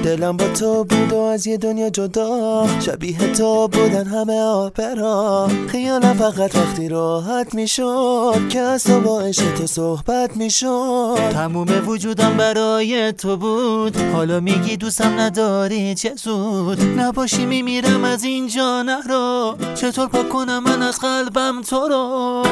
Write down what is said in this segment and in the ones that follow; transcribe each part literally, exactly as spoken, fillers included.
دلم با تو بود و از یه دنیا جدا، شبیه تو بودن همه آپرا. خیالم فقط وقتی راحت میشد که از تو با عشق تو صحبت میشد. تموم وجودم برای تو بود، حالا میگی دوستم نداری چه زود. نباشی میمیرم از اینجا نرو، چطور پاک کنم من از قلبم تو رو.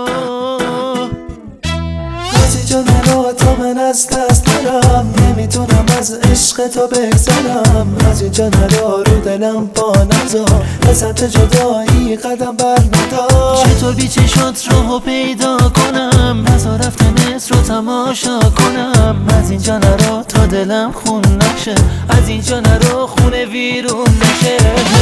از اینجا نرو تا من از دست نرم، نمیتونم از عشق تو بگذرم. از اینجا نرو رو دلم پا نذار، به سمت جدایی قدم بر ندار. چطور بی چشات راهو پیدا کنم، نذار رفتنت رو تماشا کنم. از اینجا نرو تا دلم خون نشه، از اینجا نرو خونه ویرون نشه.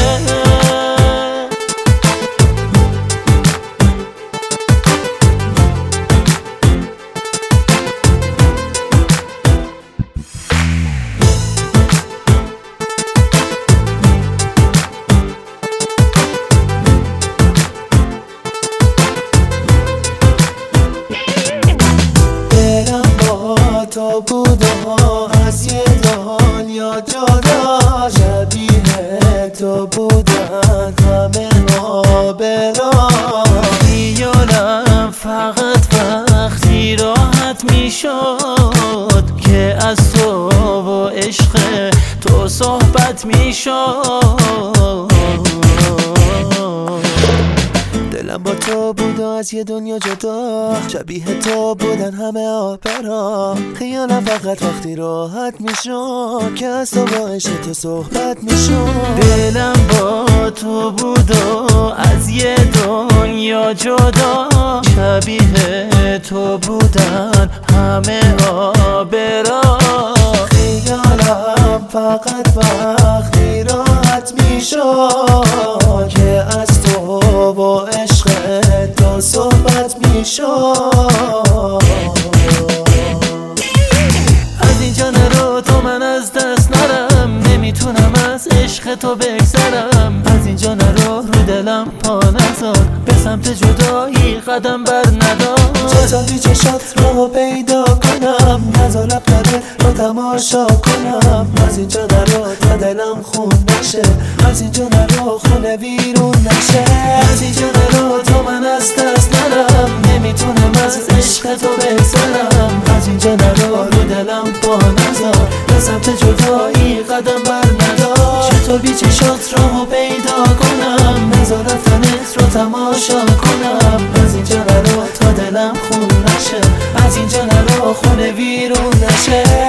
تو بود و از یه دنیا جدا، شبیه تو بودن همه آبرا. خیالم فقط وقتی راحت میشد که از تو و عشق تو صحبت میشد. دلم با تو بود و از یه دنیا جدا، شبیه تو بودن همه آپرا. خیالم فقط وقتی راحت میشد که از تو با عشق تو صحبت میشد. دلم با تو بود و از یه دنیا جدا، شبیه تو بودن همه آبرا. خیالم فقط وقتی راحت میشد که از تو با عشق تو صحبت میشد. از اینجا نرو تا من از دست نرم، نمیتونم از عشق تو بگذرم. از اینجا نرو رو دلم پا نذار، به سمت جدایی قدم بر ندار. چطور بی چشات رو پیدا کنم، نذار رفتنت رو تماشا کنم. از اینجا نرو تا دلم خون نشه، از اینجا نرو خونه ویرون نشه. از اینجا نرو تا من از دست نرم، نمیتونم از عشق تو بگذرم. از اینجا نرو رو دلم پا نذار، به سمت جدایی قدم بر ندار. چطور بی چشات رو پیدا کنم، نذار رفتنت رو تماشا کنم. از اینجا نرو تا دلم خون نشه، از اینجا نرو خونه ویرون نشه.